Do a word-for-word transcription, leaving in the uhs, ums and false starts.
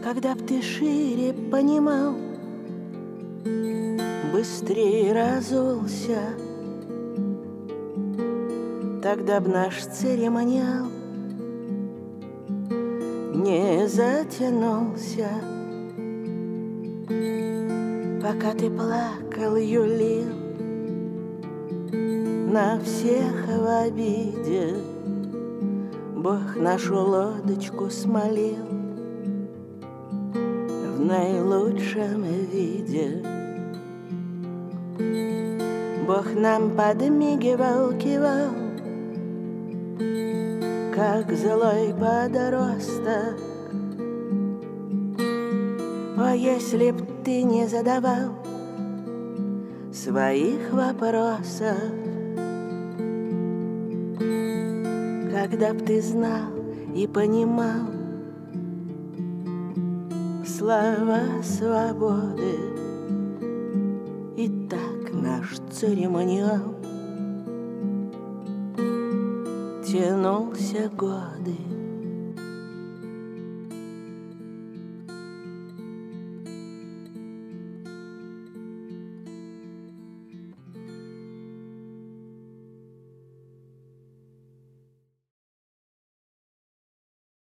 Когда б ты шире понимал, быстрее разулся, тогда б наш церемониал не затянулся. Пока ты плакал, юлил, на всех в обиде, Бог нашу лодочку смолил в наилучшем виде. Бог нам подмигивал, кивал, как злой подросток. О, если б ты не задавал своих вопросов, когда б ты знал и понимал слова свободы. И так наш церемониал тянулся годы.